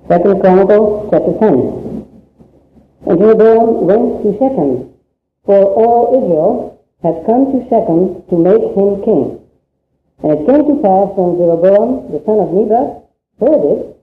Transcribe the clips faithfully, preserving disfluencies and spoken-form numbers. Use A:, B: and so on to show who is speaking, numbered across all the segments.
A: Second Chronicles chapter ten. And Jeroboam went to Shechem, for all Israel had come to Shechem to make him king. And it came to pass when Jeroboam the son of Nebat heard it,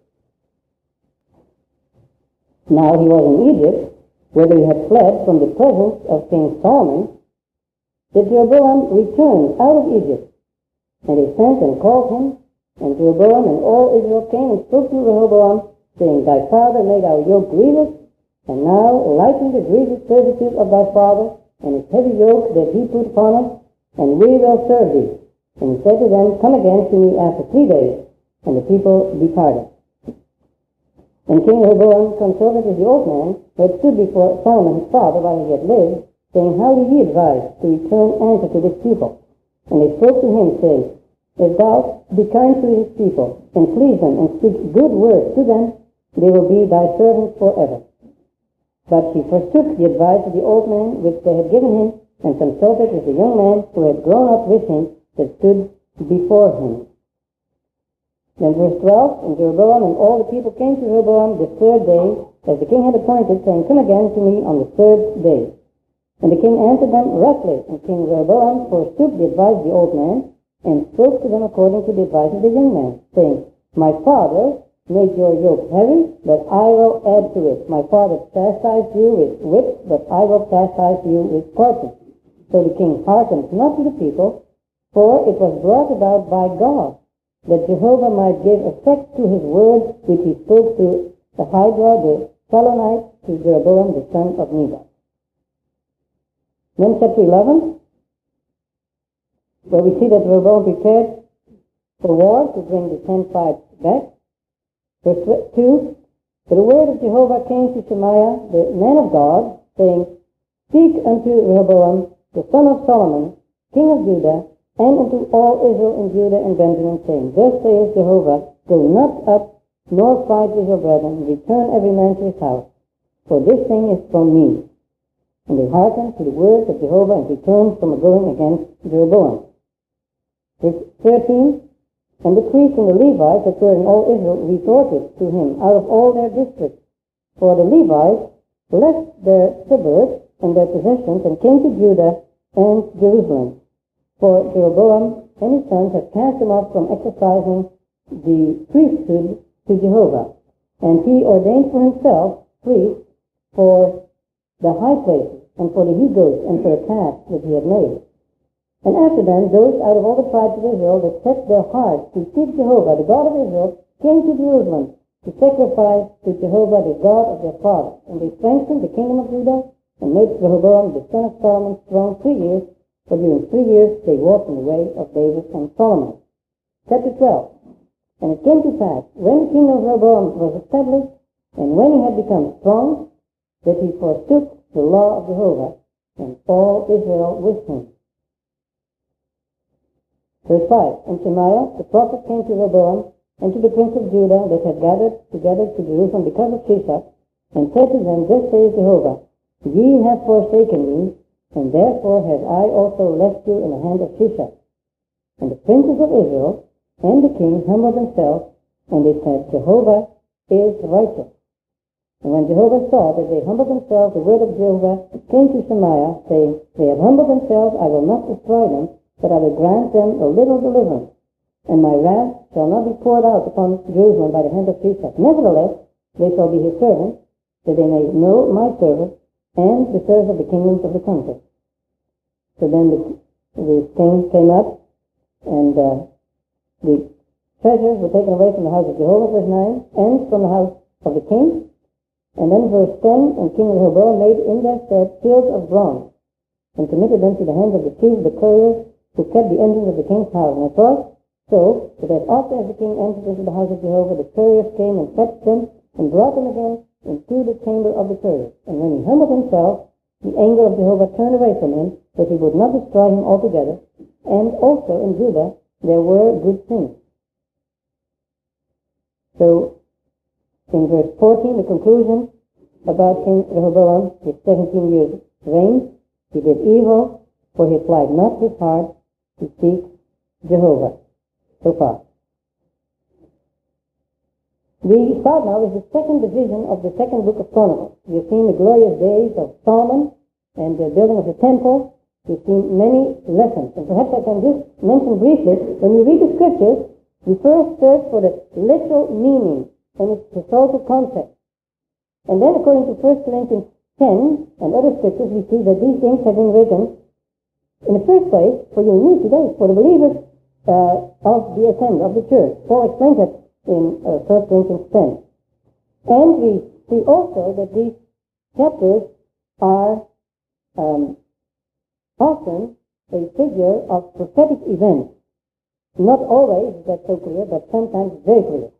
A: now he was in Egypt, whither he had fled from the presence of King Solomon, that Jeroboam returned out of Egypt. And he sent and called him, and Jeroboam and all Israel came and spoke to Rehoboam, saying, Thy father made our yoke grievous, and now lighten the grievous servitude of thy father, and his heavy yoke that he put upon us, and we will serve thee. And he said to them, Come again to me after three days. And the people departed. And King Rehoboam consulted with the old man who had stood before Solomon his father while he had lived, saying, How do ye advise to return answer to this people? And they spoke to him, saying, If thou be kind to this people, and please them, and speak good words to them, they will be thy servants forever. But he forsook the advice of the old man which they had given him, and consulted with the young man who had grown up with him, that stood before him. Then verse twelve, And Jeroboam and all the people came to Rehoboam the third day, as the king had appointed, saying, Come again to me on the third day. And the king answered them roughly, and King Rehoboam forsook the advice of the old man, and spoke to them according to the advice of the young man, saying, My father made your yoke heavy, but I will add to it. My father chastised you with whips, but I will chastise you with scorpions. So the king hearkened not to the people, for it was brought about by God, that Jehovah might give effect to his word which he spoke to Ahijah the Shilonite, to Jeroboam the son of Nebat. Then chapter eleven, where we see that Jeroboam prepared for war to bring the ten tribes back. Verse two, For the word of Jehovah came to Shemaiah, the man of God, saying, Speak unto Rehoboam, the son of Solomon, king of Judah, and unto all Israel in Judah and Benjamin, saying, Thus saith Jehovah, Go not up, nor fight with your brethren, return every man to his house, for this thing is from me. And they hearkened to the words of Jehovah, and returned from going against Jeroboam. Verse thirteen, And the priests and the Levites that were in all Israel resorted to him out of all their districts. For the Levites left their suburbs and their possessions and came to Judah and Jerusalem. For Jeroboam and his sons had cast them off from exercising the priesthood to Jehovah. And he ordained for himself priests for the high places and for the he-goats and for the calves that he had made. And after them, those out of all the tribes of Israel that set their hearts to seek Jehovah, the God of Israel, came to Jerusalem to sacrifice to Jehovah, the God of their fathers. And they strengthened the kingdom of Judah and made Rehoboam, the son of Solomon, strong three years, for during three years they walked in the way of David and Solomon. Chapter twelve. And it came to pass, when the kingdom of Rehoboam was established, and when he had become strong, that he forsook the law of Jehovah, and all Israel with him. Verse five, And Shemaiah the prophet came to Rehoboam and to the prince of Judah that had gathered together to Jerusalem because of Shishak, and said to them, Thus saith Jehovah, Ye have forsaken me, and therefore have I also left you in the hand of Shishak. And the princes of Israel and the king humbled themselves, and they said, Jehovah is righteous. And when Jehovah saw that they humbled themselves, the word of Jehovah came to Shemaiah, saying, They have humbled themselves, I will not destroy them, but I will grant them a little deliverance, and my wrath shall not be poured out upon Jerusalem by the hand of Shishak. Nevertheless, they shall be his servants, that they may know my service, and the service of the kingdoms of the country. So then the, the king came up, and uh, the treasures were taken away from the house of Jehovah, verse nine, and from the house of the king. And then verse ten, And King Rehoboam made in their stead shields of bronze, and committed them to the hands of the chief of the couriers, who kept the entrance of the king's house. And it was so that as often as the king entered into the house of Jehovah, the couriers came and fetched them, and brought them again into the chamber of the couriers. And when he humbled himself, the anger of Jehovah turned away from him, that he would not destroy him altogether. And also in Judah there were good things. So, in verse fourteen, the conclusion about King Rehoboam, his seventeen years reign, he did evil, for he applied not his heart to seek Jehovah. So far. We start now with the second division of the second book of Chronicles. We have seen the glorious days of Solomon and the building of the temple. We've seen many lessons. And perhaps I can just mention briefly, when you read the scriptures, we first search for the literal meaning and its historical context. And then according to First Corinthians ten and other scriptures, we see that these things have been written in the first place for you and me today, for the believers uh, of the assembly, of the church. Paul explains that in uh, First Corinthians ten. And we see also that these chapters are um, often a figure of prophetic events. Not always is that so clear, but sometimes very clear.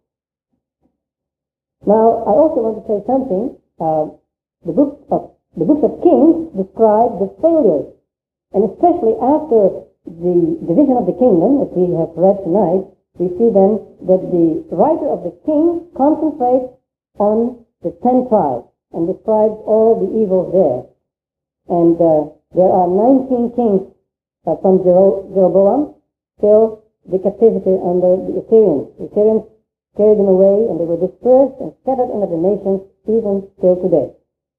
A: Now, I also want to say something. Uh, the, books of, the books of Kings describe the failures, and especially after the division of the kingdom, that we have read tonight, we see then that the writer of the Kings concentrates on the ten tribes and describes all the evils there. And uh, there are nineteen kings uh, from Jero- Jeroboam till the captivity under the Assyrians. The Assyrians carried them away, and they were dispersed and scattered under the nations, even till today.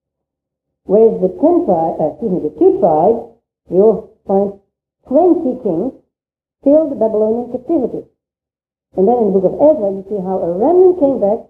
A: Whereas the ten tribes, uh, excuse me, the two tribes, we will find twenty kings till the Babylonian captivity. And then in the book of Ezra, you see how a remnant came back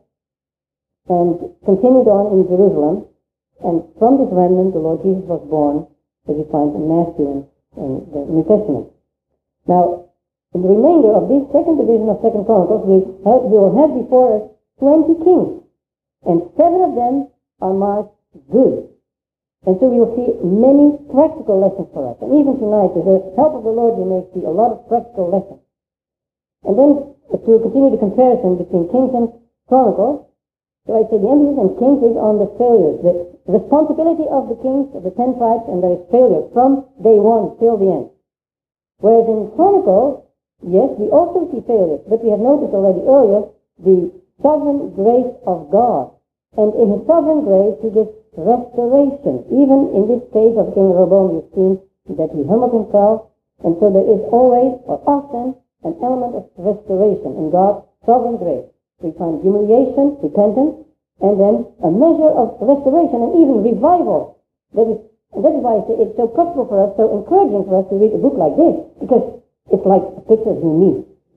A: and continued on in Jerusalem, and from this remnant the Lord Jesus was born, as you find in Matthew and in the New Testament. Now, in the remainder of this second division of Second Chronicles, we, have, we will have before us twenty kings, and seven of them are marked good. And so we will see many practical lessons for us. And even tonight, with the help of the Lord, we may see a lot of practical lessons. And then, to continue the comparison between Kings and Chronicles, so I say the emphasis on Kings is on the failures, the responsibility of the kings of the ten tribes and their failures from day one till the end. Whereas in Chronicles, yes, we also see failures, but we have noticed already earlier the sovereign grace of God. And in His sovereign grace, He gives restoration. Even in this case of King Rehoboam, we've seen that he humbled himself, and so there is always, or often, an element of restoration in God's sovereign grace. We find humiliation, repentance, and then a measure of restoration and even revival. That is, and that is why I say it's so practical for us, so encouraging for us to read a book like this, because it's like a picture of you and me.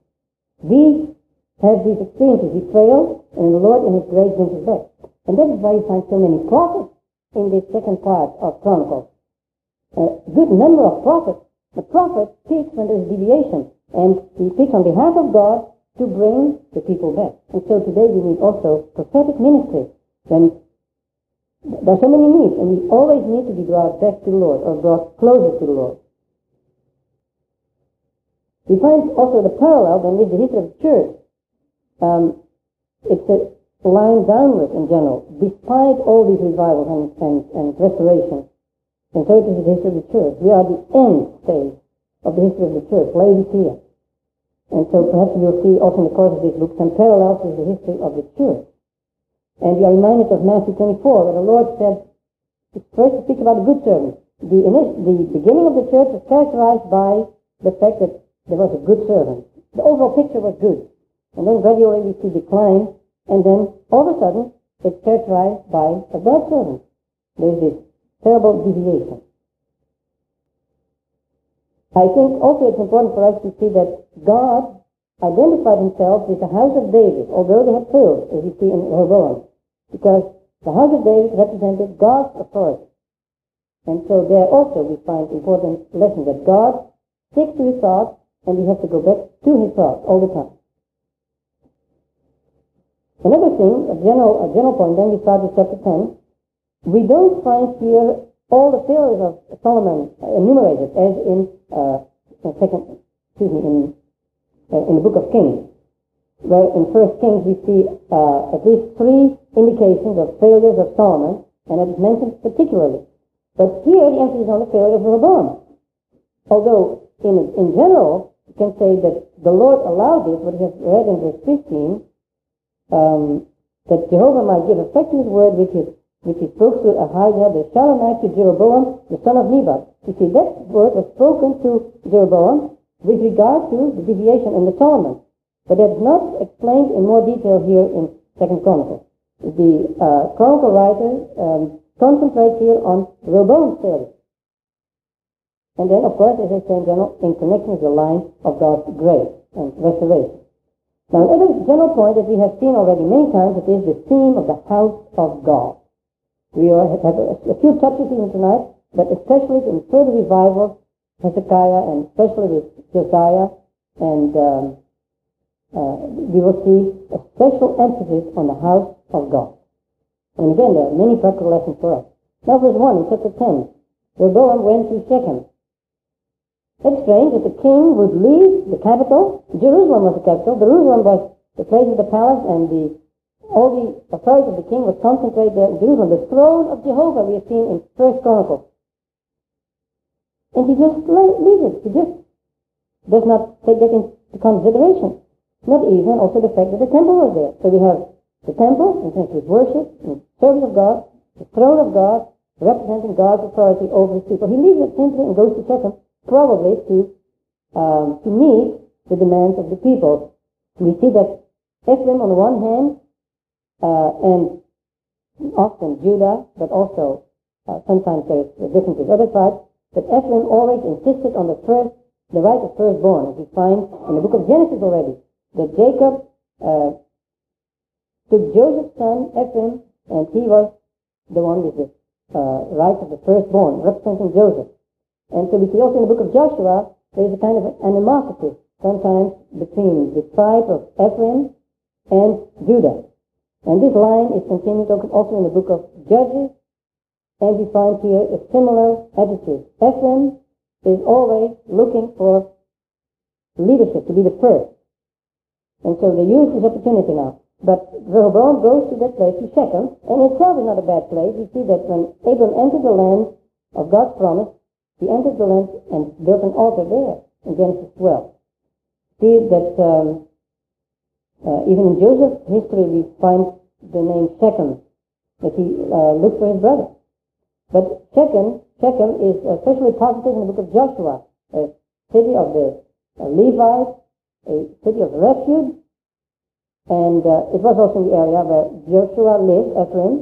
A: We have these experiences, we fail, and the Lord in His grace brings us back. And that is why you find so many prophets in this second part of Chronicles. A good number of prophets. The prophet speaks when there is deviation, and he speaks on behalf of God to bring the people back. And so today we need also prophetic ministry. Then there are so many needs, and we always need to be brought back to the Lord, or brought closer to the Lord. We find also the parallel then with the history of the church. Um, it's a line downward in general, despite all these revivals and, and, and restorations. And so it is the history of the church. We are the end stage of the history of the church, Laodicea. And so perhaps we'll see also in the course of this book some parallels with the history of the church. And we are reminded of Matthew twenty-four, where the Lord said, first to speak about the good servant. The, the beginning of the church was characterized by the fact that there was a good servant. The overall picture was good. And then gradually we see decline, and then all of a sudden it's characterized by a bad servant. There's this terrible deviation. I think also it's important for us to see that God identified Himself with the house of David, although they had failed, as you see in Rehoboam, because the house of David represented God's authority. And so there also we find important lessons that God sticks to His thoughts, and we have to go back to His thoughts all the time. Another thing, a general, a general point, then we start with chapter ten. We don't find here all the failures of Solomon enumerated as in uh, second, excuse me, in uh, in the book of Kings. Where in First Kings we see uh, at least three indications of failures of Solomon, and it is mentioned particularly. But here the emphasis is on the failure of Rehoboam. Although in in general you can say that the Lord allowed this, what we have read in verse fifteen, um, that Jehovah might give effect to His word which is which he spoke to Ahijah the Shalomite to Jeroboam, the son of Nebat. You see, that word was spoken to Jeroboam with regard to the deviation in the Solomon. But that's not explained in more detail here in Second Chronicles. The uh, Chronicle writer um, concentrates here on Rehoboam's failure. And then, of course, as I say in general, in connection with the line of God's grace and restoration. Now, another general point that we have seen already many times, it is the theme of the house of God. We are, have a, a few touches even tonight, but especially in further revival, Hezekiah, and especially with Josiah, and um, uh, we will see a special emphasis on the house of God. And again, there are many practical lessons for us. Now, verse one in chapter ten, Rehoboam went to Shechem. It's strange that the king would leave the capital. Jerusalem was the capital. Jerusalem was the place of the palace, and the all the authority of the king was concentrated there in Jerusalem. The throne of Jehovah we have seen in First Chronicles. And he just leaves it. He just does not take that into consideration. Not even also the fact that the temple was there. So we have the temple, in terms of worship, and service of God, the throne of God, representing God's authority over his people. He leaves it simply and goes to Shechem, probably to um, to meet the demands of the people. We see that Ephraim on the one hand, uh, and often Judah, but also uh, sometimes there's a difference with other tribes, but Ephraim always insisted on the first, the right of firstborn, as we find in the book of Genesis already, that Jacob uh, took Joseph's son, Ephraim, and he was the one with the uh, right of the firstborn, representing Joseph. And so we see also in the book of Joshua, there is a kind of animosity sometimes between the tribe of Ephraim and Judah. And this line is continued also in the book of Judges, and we find here a similar attitude. Ephraim is always looking for leadership, to be the first. And so they use this opportunity now. But Rehoboam goes to that place, to Shechem, and itself is not a bad place. We see that when Abram entered the land of God's promise, he entered the land and built an altar there in Genesis twelve. See that um, uh, even in Joseph's history we find the name Shechem, that he uh, looked for his brother. But Shechem, Shechem is especially positive in the book of Joshua, a city of the uh, Levites, a city of refuge, and uh, it was also in the area where Joshua lived, Ephraim.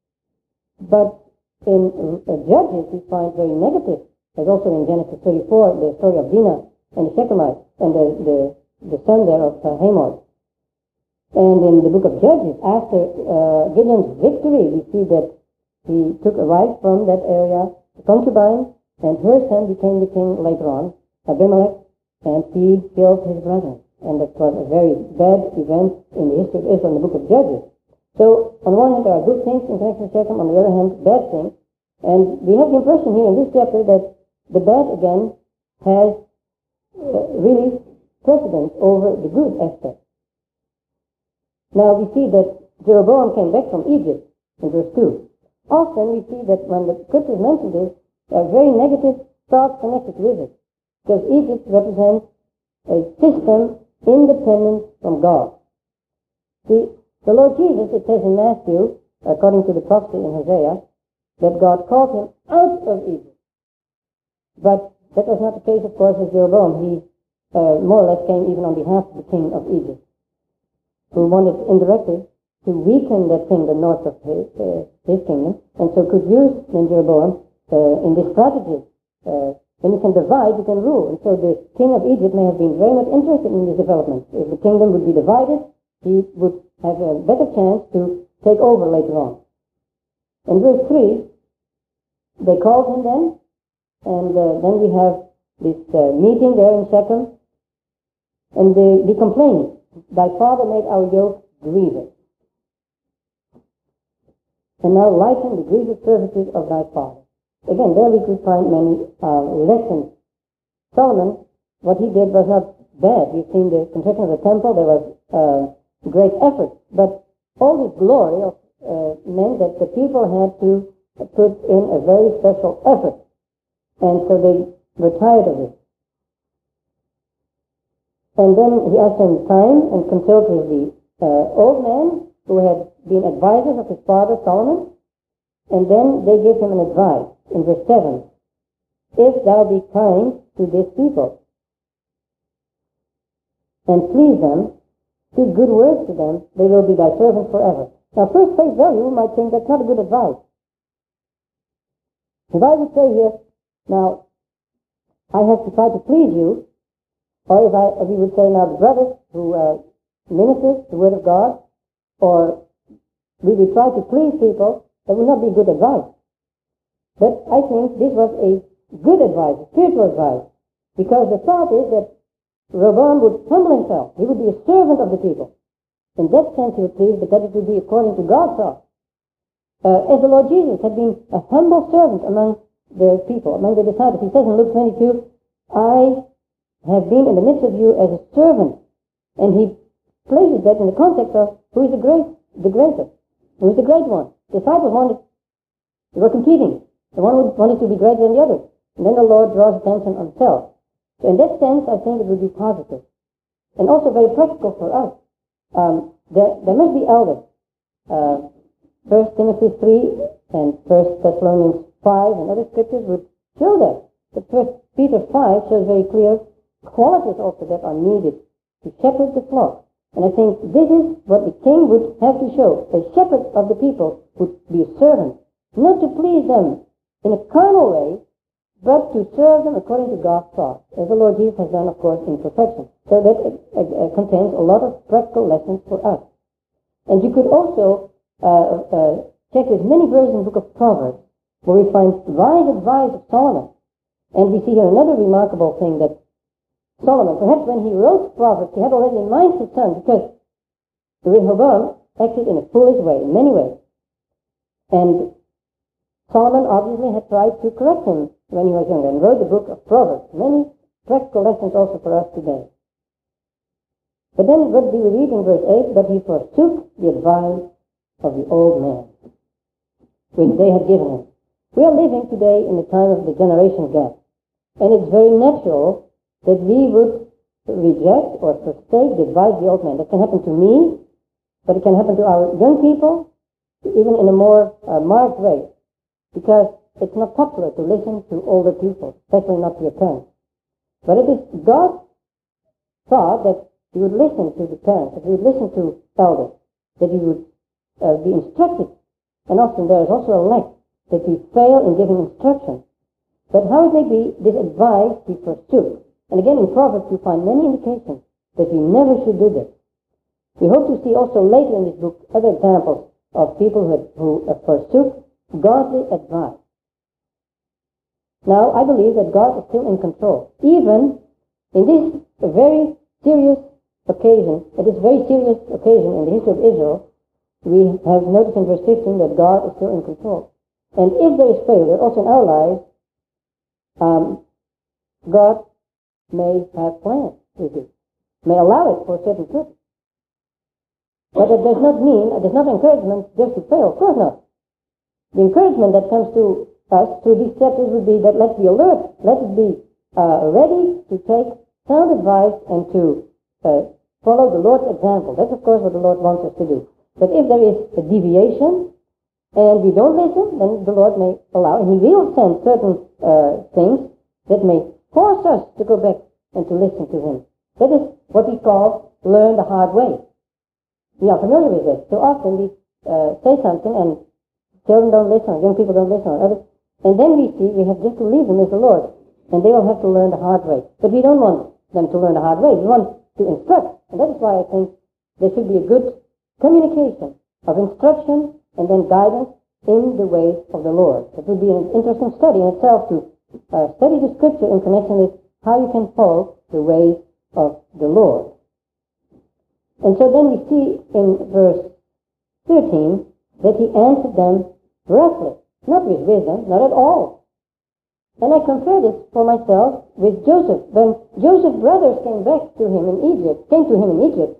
A: But in uh, Judges we find very negative. There's also in Genesis thirty-four the story of Dinah and the Shechemites and the, the, the son there of uh, Hamor. And in the book of Judges, after uh, Gideon's victory, we see that he took a wife from that area, a concubine, and her son became the king later on, Abimelech, and he killed his brother. And that was a very bad event in the history of Israel in the book of Judges. So, on one hand, there are good things in connection with Shechem, on the other hand, bad things. And we have the impression here in this chapter that the bad, again, has uh, really precedence over the good aspect. Now, we see that Jeroboam came back from Egypt in verse two. Often we see that when the scriptures mention this, there are very negative thoughts connected with it. Because Egypt represents a system independent from God. See, the Lord Jesus, it says in Matthew, according to the prophecy in Hosea, that God called him out of Egypt. But that was not the case, of course, with Jeroboam. He uh, more or less came even on behalf of the king of Egypt, who wanted indirectly to weaken that kingdom north of his, uh, his kingdom, and so could use then Jeroboam uh, in this strategy. Uh, when you can divide, you can rule. And so the king of Egypt may have been very much interested in this development. If the kingdom would be divided, he would have a better chance to take over later on. In verse three, they called him then, and uh, then we have this uh, meeting there in Shechem, and they, they complain, thy father made our yoke grievous, and now lighten the grievous services of thy father. Again, there we could find many uh, lessons. Solomon, what he did was not bad. We've seen the construction of the temple, there was uh, great effort, but all this glory of, uh, meant that the people had to put in a very special effort. And so they were tired of it. And then he asked them time and consulted with the uh, old man who had been advisors of his father Solomon. And then they gave him an advice in verse seven. If thou be kind to this people and please them, speak good words to them, they will be thy servants forever. Now, first face value, you might think that's not a good advice. If I would say here, now, I have to try to please you, or if I, if we would say now the brothers who uh, ministers the word of God, or we would try to please people, that would not be good advice. But I think this was a good advice, a spiritual advice, because the thought is that Rehoboam would humble himself. He would be a servant of the people. In that sense he would please, but that it would be according to God's thought. Uh, as the Lord Jesus had been a humble servant among the people, among the disciples. He says in Luke twenty-two, I have been in the midst of you as a servant. And he places that in the context of who is the great, the greater, who is the great one. The disciples wanted, they were competing. The one wanted to be greater than the other. And then the Lord draws attention on himself. So in that sense, I think it would be positive. And also very practical for us. Um, there, there must be elders. Uh, First Timothy three and First Thessalonians five and other scriptures would show that. But First Peter five shows very clear qualities also that are needed to shepherd the flock. And I think this is what the king would have to show. A shepherd of the people would be a servant, not to please them in a carnal way, but to serve them according to God's thought, as the Lord Jesus has done, of course, in perfection. So that uh, uh, contains a lot of practical lessons for us. And you could also uh, uh, check with many verses in the book of Proverbs, where we find wise advice of Solomon. And we see here another remarkable thing, that Solomon, perhaps when he wrote Proverbs, he had already in mind his son, because Rehoboam acted in a foolish way, in many ways. And Solomon obviously had tried to correct him when he was younger, and wrote the book of Proverbs. Many practical lessons also for us today. But then what do we read in verse eight? But he forsook the advice of the old man, which they had given him. We are living today in the time of the generation gap. And it's very natural that we would reject or forsake the advice of the old man. That can happen to me, but it can happen to our young people, even in a more uh, marked way. Because it's not popular to listen to older people, especially not to your parents. But it is God's thought that you would listen to the parents, that you would listen to elders, that you would uh, be instructed. And often there is also a lack that we fail in giving instruction. But how it may be, this advice we forsook. And again, in Proverbs you find many indications that we never should do this. We hope to see also later in this book other examples of people who, had, who uh, forsook godly advice. Now, I believe that God is still in control. Even in this very serious occasion, at this very serious occasion in the history of Israel, we have noticed in verse fifteen that God is still in control. And if there is failure, also in our lives, um, God may have plans with it, may allow it for a certain purpose. But it does not mean, it does not encouragement just to fail. Of course not. The encouragement that comes to us through these chapters would be that let's be alert, let's be uh, ready to take sound advice and to uh, follow the Lord's example. That's of course what the Lord wants us to do. But if there is a deviation and we don't listen, then the Lord may allow, and He will send certain uh, things that may force us to go back and to listen to Him. That is what we call learn the hard way. We are familiar with this. So often we uh, say something and children don't listen, or young people don't listen, or others. And then we see we have just to leave them with the Lord. And they will have to learn the hard way. But we don't want them to learn the hard way. We want to instruct. And that is why I think there should be a good communication of instruction and then guidance in the ways of the Lord. It would be an interesting study in itself to uh, study the Scripture in connection with how you can follow the ways of the Lord. And so then we see in verse thirteen that he answered them roughly, not with wisdom, not at all. And I compare this for myself with Joseph. When Joseph's brothers came back to him in Egypt, came to him in Egypt,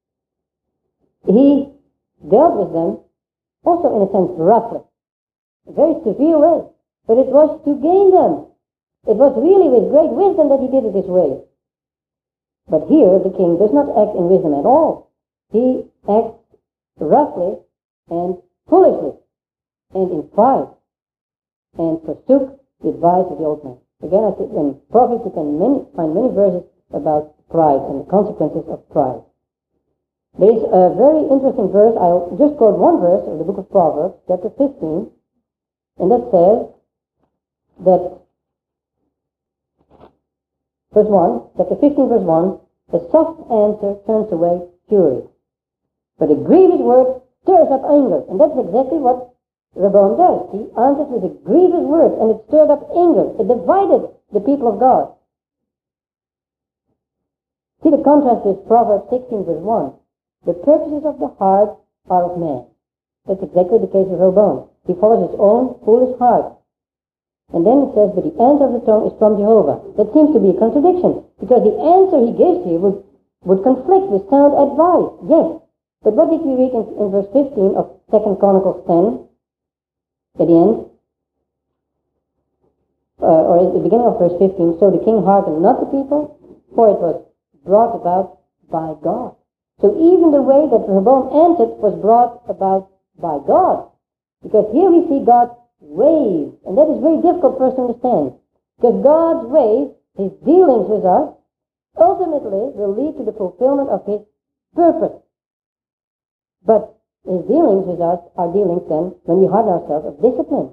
A: he dealt with them also in a sense roughly, a very severe way. But it was to gain them. It was really with great wisdom that he did it this way. But here the king does not act in wisdom at all. He acts roughly and foolishly and in pride and forsook the advice of the old man. Again, I think in Proverbs you can many, find many verses about pride and the consequences of pride. There is a very interesting verse. I'll just quote one verse of the book of Proverbs, chapter fifteen, and that says that, verse one, chapter fifteen, verse one, a soft answer turns away fury, but a grievous word stirs up anger. And that's exactly what Rehoboam does. He answered with a grievous word, and it stirred up anger. It divided the people of God. See the contrast with Proverbs sixteen, verse one. The purposes of the heart are of man. That's exactly the case of Rehoboam. He follows his own foolish heart. And then it says, but the answer of the tongue is from Jehovah. That seems to be a contradiction, because the answer he gives to you would, would conflict with sound advice. Yes. But what did we read in, in verse fifteen of Second Chronicles ten? At the end? Uh, or at the beginning of verse fifteen, so the king hearkened not the people, for it was brought about by God. So even the way that Rehoboam answered was brought about by God. Because here we see God's ways, and that is very difficult for us to understand. Because God's ways, his dealings with us, ultimately will lead to the fulfillment of his purpose. But his dealings with us are dealings then, when we harden ourselves, of discipline.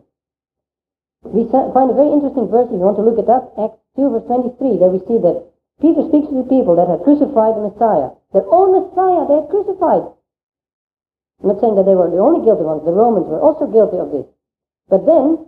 A: We find a very interesting verse, if you want to look it up, Acts two, verse twenty-three, there we see that Peter speaks to the people that had crucified the Messiah. Their own Messiah they had crucified. I'm not saying that they were the only guilty ones. The Romans were also guilty of this. But then,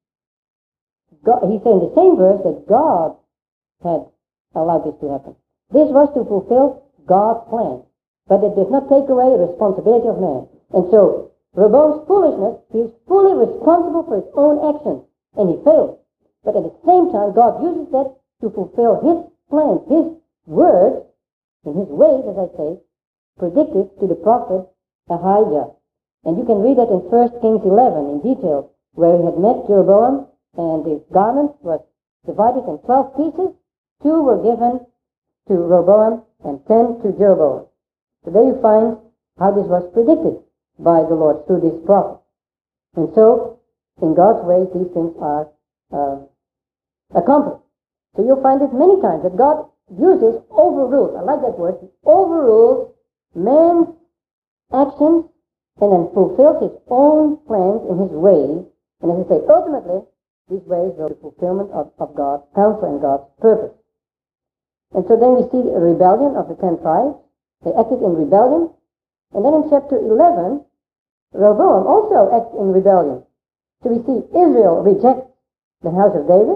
A: God, he said in the same verse that God had allowed this to happen. This was to fulfill God's plan. But it does not take away the responsibility of man. And so, Rehoboam's foolishness, he is fully responsible for his own actions. And he failed. But at the same time, God uses that to fulfill his plan, his word, in his ways, as I say, predicted to the prophet Ahijah. And you can read that in First Kings eleven in detail, where he had met Jeroboam, and his garment was divided in twelve pieces. Two were given to Rehoboam, and ten to Jeroboam. So there you find how this was predicted by the Lord through this prophet. And so, in God's ways, these things are uh, accomplished. So you'll find it many times that God uses, overrules, I like that word, he overrules man's actions and then fulfills his own plans in his ways. And as I say, ultimately, these ways are the fulfillment of, of God's counsel and God's purpose. And so then we see the rebellion of the ten tribes. They acted in rebellion. And then in chapter eleven, Rehoboam also acts in rebellion. So we see Israel rejects the house of David.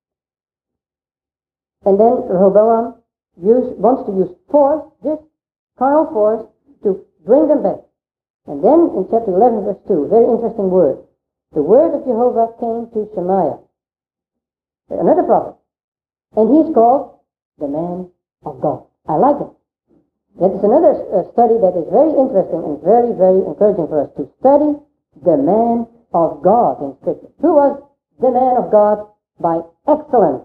A: And then Rehoboam use, wants to use force, just carnal force, to bring them back. And then in chapter eleven, verse two, very interesting word. The word of Jehovah came to Shemaiah, another prophet. And he's called the man of God. I like it. That is another uh, study that is very interesting and very, very encouraging for us to study the man of God in Scripture. Who was the man of God by excellence?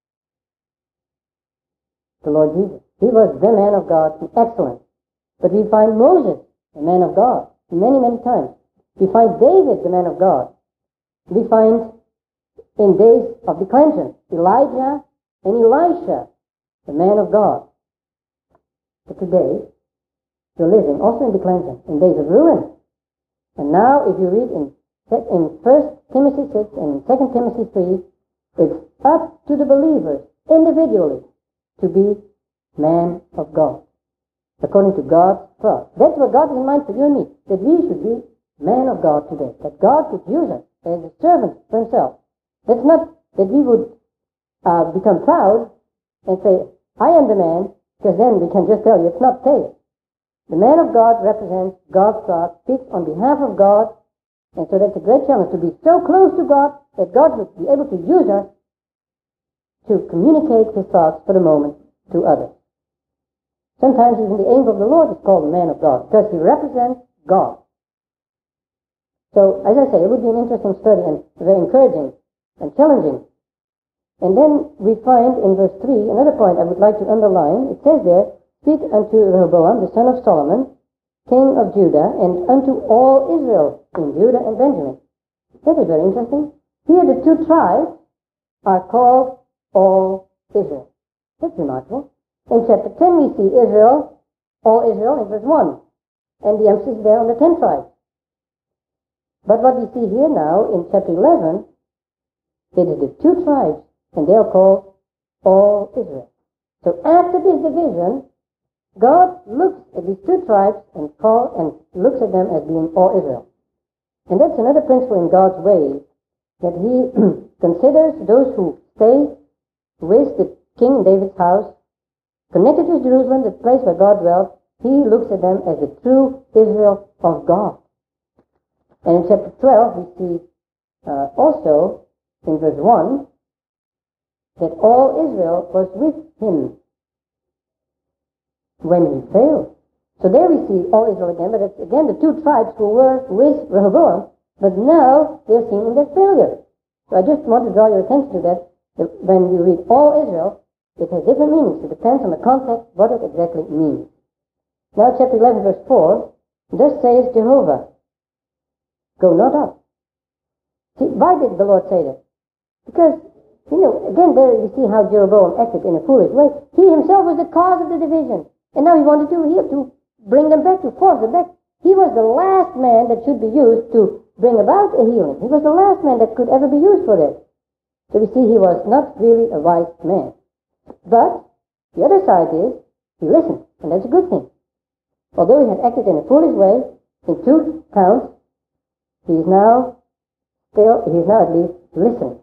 A: The Lord Jesus. He was the man of God in excellence. But we find Moses, the man of God, many, many times. We find David, the man of God. We find in days of declension, Elijah and Elisha, the man of God. But today, you're living also in declension, in days of ruin. And now, if you read in in First Timothy six and in Second Timothy three, it's up to the believers individually to be man of God, according to God's thought. That's what God has in mind for you and me, that we should be man of God today, that God could use us as a servant for himself. That's not that we would uh, become proud and say, I am the man, because then we can just tell you it's not safe. The man of God represents God's thought, speaks on behalf of God, and so that's a great challenge to be so close to God that God would be able to use us to communicate his thoughts for the moment to others. Sometimes even the angel of the Lord is called the man of God, because he represents God. So, as I say, it would be an interesting study and very encouraging and challenging. And then we find in verse three, another point I would like to underline. It says there, speak unto Rehoboam, the son of Solomon, king of Judah, and unto all Israel in Judah and Benjamin. That is very interesting. Here the two tribes are called all Israel. That's remarkable. In chapter ten we see Israel, all Israel in verse one. and the emphasis there on the ten tribes. But what we see here now in chapter eleven, it is the two tribes, and they are called all Israel. So after this division, God looks at these two tribes and call and looks at them as being all Israel. And that's another principle in God's way, that He considers those who stay with the King David's house, connected to Jerusalem, the place where God dwelt. He looks at them as the true Israel of God. And in chapter twelve, we see uh, also in verse one that all Israel was with him when he failed. So there we see all Israel again, but it's again the two tribes who were with Rehoboam, but now they're seeing their failure. So I just want to draw your attention to that, that when you read all Israel, it has different meanings. It depends on the context what it exactly means. Now chapter eleven verse four, thus says Jehovah, go not up. See, why did the Lord say that? Because, you know, again there you see how Jeroboam acted in a foolish way. He himself was the cause of the division. And now he wanted to here to bring them back, to force them back. He was the last man that should be used to bring about a healing. He was the last man that could ever be used for that. So we see he was not really a wise man. But the other side is, he listened, and that's a good thing. Although he had acted in a foolish way, in two counts, he is now still, he is now at least listening.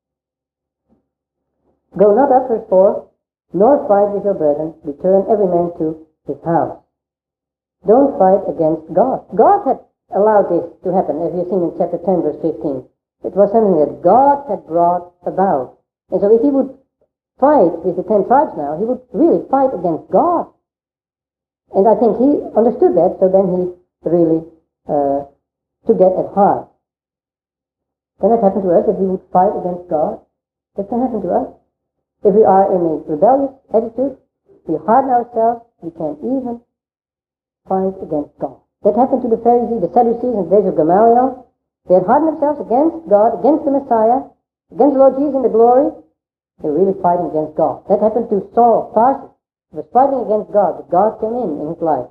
A: Go not up, verse four, nor fight with your brethren, return every man to his house. Don't fight against God. God had allowed this to happen, as you've seen in chapter ten, verse fifteen. It was something that God had brought about. And so if he would fight with the ten tribes now, he would really fight against God. And I think he understood that, so then he really uh, took that at heart. Can it happen to us if we would fight against God? That can happen to us. If we are in a rebellious attitude, we harden ourselves, we can't even fight against God. That happened to the Pharisees, the Sadducees in the days of Gamaliel. They had hardened themselves against God, against the Messiah, against the Lord Jesus in the glory. They were really fighting against God. That happened to Saul, Tarsus. He was fighting against God, but God came in in his life.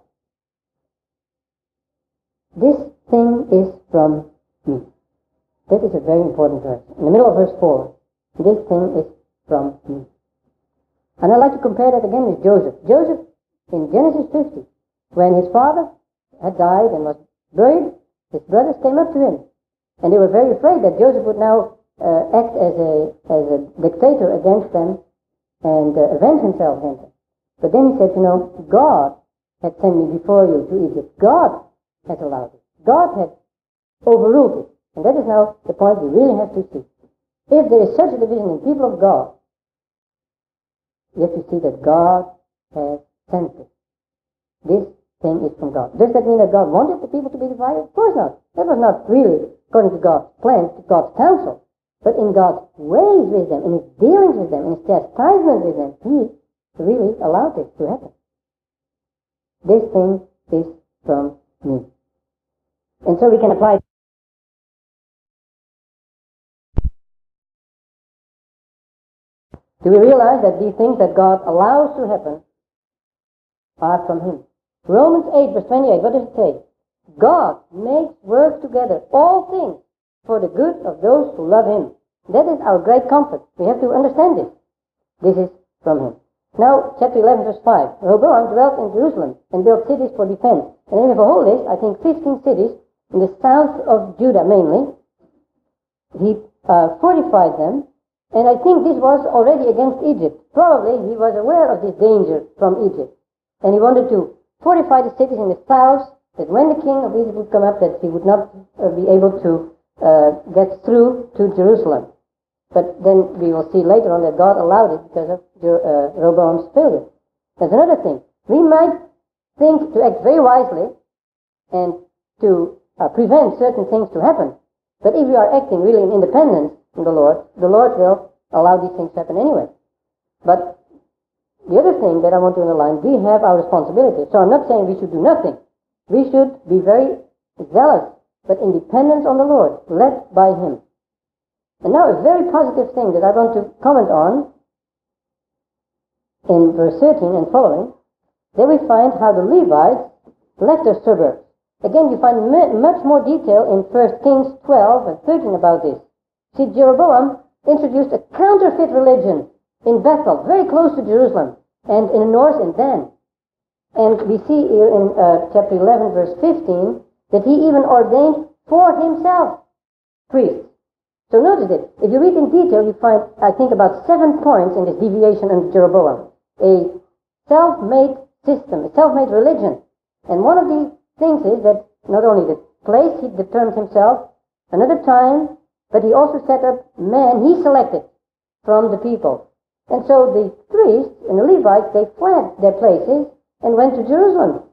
A: This thing is from me. That is a very important verse. In the middle of verse four, this thing is from me. And I'd like to compare that again with Joseph. Joseph, in Genesis fifty, when his father had died and was buried, his brothers came up to him. And they were very afraid that Joseph would now uh, act as a, as a dictator against them and uh, avenge himself against them. But then he said, you know, God had sent me before you to Egypt. God has allowed it. God had overruled it. And that is now the point we really have to see. If there is such a division in people of God, you have to see that God has sent it. This thing is from God. Does that mean that God wanted the people to be divided? Of course not. That was not really according to God's plan, to God's counsel. But in God's ways with them, in His dealings with them, in His chastisement with them, He really allowed this to happen. This thing is from me. And so we can apply. Do we realize that these things that God allows to happen are from Him? Romans eight, verse twenty-eight, what does it say? God makes work together, all things, for the good of those who love Him. That is our great comfort. We have to understand this. This is from Him. Now, chapter eleven, verse five. Rehoboam dwelt in Jerusalem and built cities for defense. And then we have a whole list, I think fifteen cities, in the south of Judah mainly. He uh, fortified them. And I think this was already against Egypt. Probably he was aware of this danger from Egypt. And he wanted to fortify the cities in the south, that when the king of Egypt would come up, that he would not uh, be able to uh, get through to Jerusalem. But then we will see later on that God allowed it because of uh, Rehoboam's failure. There's another thing. We might think to act very wisely and to uh, prevent certain things to happen. But if we are acting really in independence from the Lord, the Lord will allow these things to happen anyway. But the other thing that I want to underline, we have our responsibility. So I'm not saying we should do nothing. We should be very zealous, but in dependence on the Lord, led by Him. And now a very positive thing that I want to comment on, in verse thirteen and following, there we find how the Levites lesser suburbs. Again, you find m- much more detail in First Kings twelve and thirteen about this. See, Jeroboam introduced a counterfeit religion in Bethel, very close to Jerusalem, and in the north in Dan. And we see here in uh, chapter eleven, verse fifteen, that he even ordained for himself priests. So notice it. If you read in detail, you find, I think, about seven points in this deviation under Jeroboam. A self-made system, a self-made religion. And one of the things is that not only the place he determined himself, another time, but he also set up men he selected from the people. And so the priests and the Levites, they fled their places and went to Jerusalem.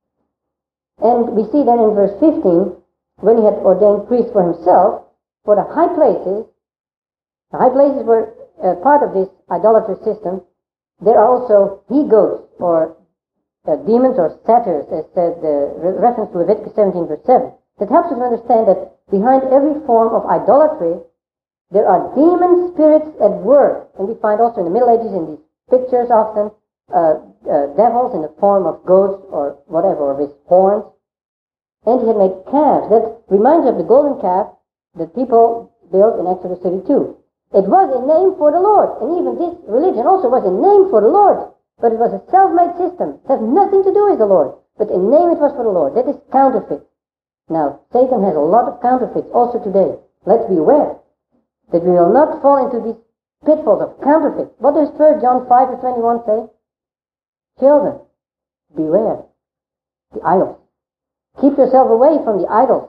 A: And we see then in verse fifteen, when he had ordained priests for himself, for the high places, the high places were uh, part of this idolatrous system. There are also he-goats, or uh, demons or satyrs, as said the uh, reference to Leviticus seventeen, verse seven. That helps us to understand that behind every form of idolatry, there are demon spirits at work. And we find also in the Middle Ages, in these pictures often, uh, uh, devils in the form of goats or whatever, or with horns. And he had made calves. That reminds of the golden calf that people built in Exodus thirty-two. It was a name for the Lord. And even this religion also was a name for the Lord. But it was a self-made system. It has nothing to do with the Lord. But in name it was for the Lord. That is counterfeit. Now, Satan has a lot of counterfeits also today. Let's be aware that we will not fall into these pitfalls of counterfeit. What does First John five verse twenty-one say? Children, beware the idols. Keep yourself away from the idols.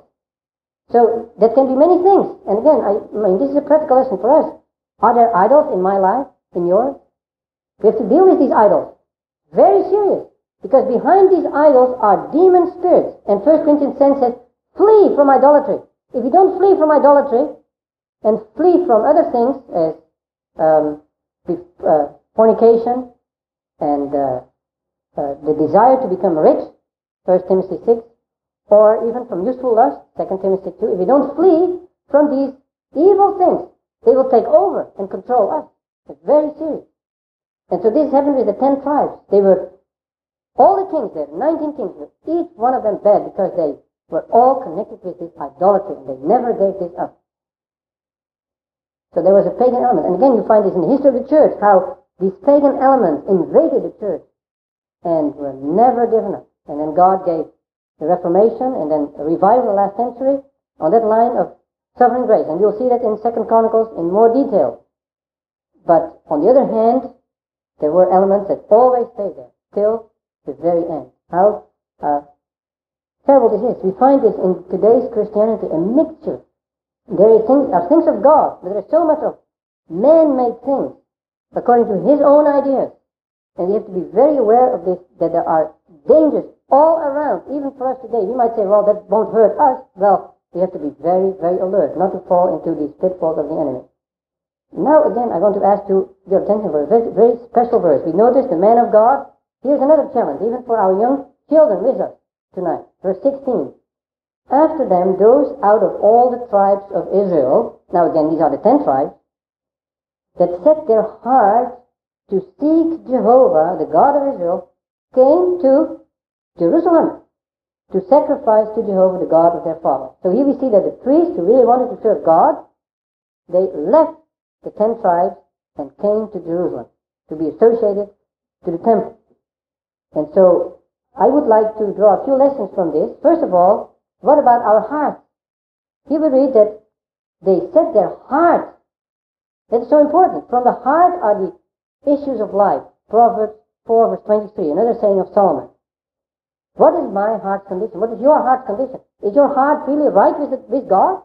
A: So, that can be many things. And again, I, I mean, this is a practical lesson for us. Are there idols in my life, in yours? We have to deal with these idols. Very serious. Because behind these idols are demon spirits. And First Corinthians ten says, flee from idolatry. If you don't flee from idolatry, and flee from other things, as um, uh, fornication, and uh, uh, the desire to become rich, First Timothy six, or even from useful lust, Second Timothy two, if you don't flee from these evil things, they will take over and control us. It's very serious. And so this happened with the ten tribes. They were, all the kings there, nineteen kings, each one of them bad because they were all connected with this idolatry, and they never gave this up. So there was a pagan element. And again, you find this in the history of the church, how these pagan elements invaded the church and were never given up. And then God gave the Reformation and then a revival in the last century on that line of sovereign grace. And you'll see that in Second Chronicles in more detail. But on the other hand, there were elements that always stayed there till the very end. How uh, terrible this is. We find this in today's Christianity, a mixture. There are things, are things of God, but there is so much of man-made things according to his own ideas. And we have to be very aware of this, that there are dangers all around, even for us today. We might say, well, that won't hurt us. Well, we have to be very, very alert not to fall into these pitfalls of the enemy. Now again, I want to ask you your attention for a very, very special verse. We notice the man of God. Here's another challenge, even for our young children with us tonight. Verse sixteen. After them, those out of all the tribes of Israel, now again, these are the ten tribes, that set their hearts to seek Jehovah, the God of Israel, came to Jerusalem to sacrifice to Jehovah, the God of their fathers. So here we see that the priests who really wanted to serve God, they left the ten tribes and came to Jerusalem to be associated to the temple. And so I would like to draw a few lessons from this. First of all, what about our hearts? Here we read that they set their heart. That's so important. From the heart are the issues of life. Proverbs four verse twenty-three, another saying of Solomon. What is my heart's condition? What is your heart's condition? Is your heart really right with, it, with God?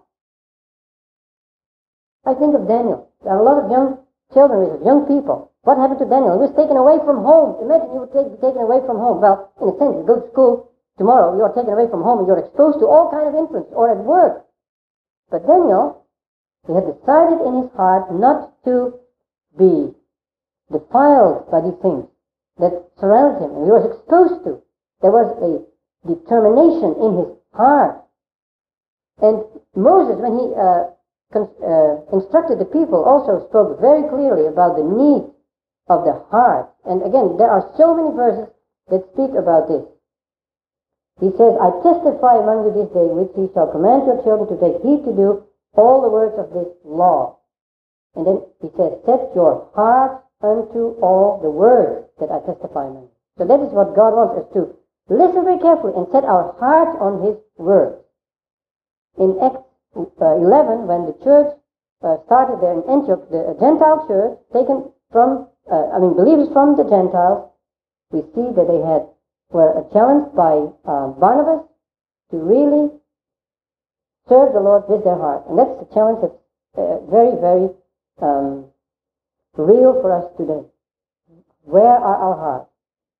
A: I think of Daniel. There are a lot of young children with us, young people. What happened to Daniel? He was taken away from home. Imagine you would take, be taken away from home. Well, in a sense, you go to school tomorrow, you are taken away from home and you're exposed to all kinds of influence, or at work. But Daniel, he had decided in his heart not to be defiled by these things that surrounded him and he was exposed to. There was a determination in his heart. And Moses, when he uh, con- uh, instructed the people, also spoke very clearly about the need of the heart. And again, there are so many verses that speak about this. He says, I testify among you this day, which ye shall command your children to take heed to do all the words of this law. And then he says, set your heart unto all the words that I testify among you. So that is what God wants us to listen very carefully and set our heart on his words. In Acts uh, eleven, when the church uh, started there in Antioch, the Gentile church, taken from, uh, I mean, believers from the Gentiles, we see that they had were challenged by uh, Barnabas to really serve the Lord with their heart. And that's the challenge that's uh, very, very um, real for us today. Where are our hearts?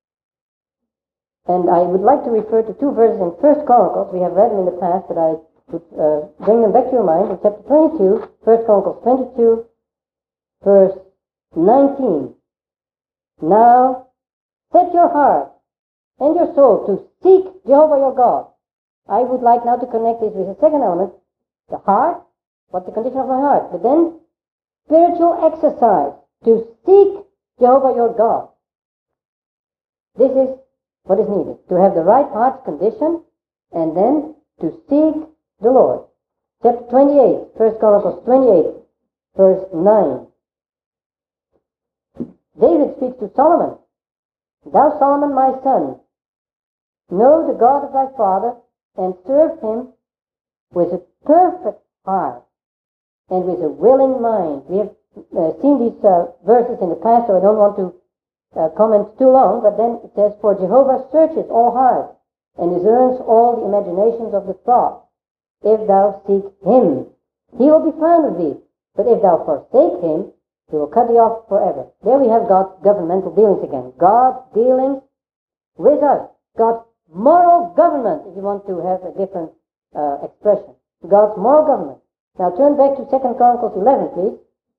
A: And I would like to refer to two verses in First Chronicles. We have read them in the past, but I would uh, bring them back to your mind. In chapter twenty-two, First Chronicles twenty-two, verse nineteen. Now, set your heart and your soul to seek Jehovah your God. I would like now to connect this with the second element, the heart. What's the condition of my heart? But then, spiritual exercise to seek Jehovah your God. This is what is needed. To have the right heart condition, and then to seek the Lord. Chapter twenty-eight, First Chronicles twenty-eight, verse nine. David speaks to Solomon. Thou, Solomon, my son, know the God of thy father, and serve him with a perfect heart and with a willing mind. We have uh, seen these uh, verses in the past, so I don't want to uh, comment too long, but then it says, for Jehovah searches all hearts, and discerns all the imaginations of the thought. If thou seek him, he will be found of thee. But if thou forsake him, he will cut thee off forever. There we have God's governmental dealings again. God's dealings with us. God's moral government, if you want to have a different uh, expression. God's moral government. Now turn back to Second Chronicles eleven, please.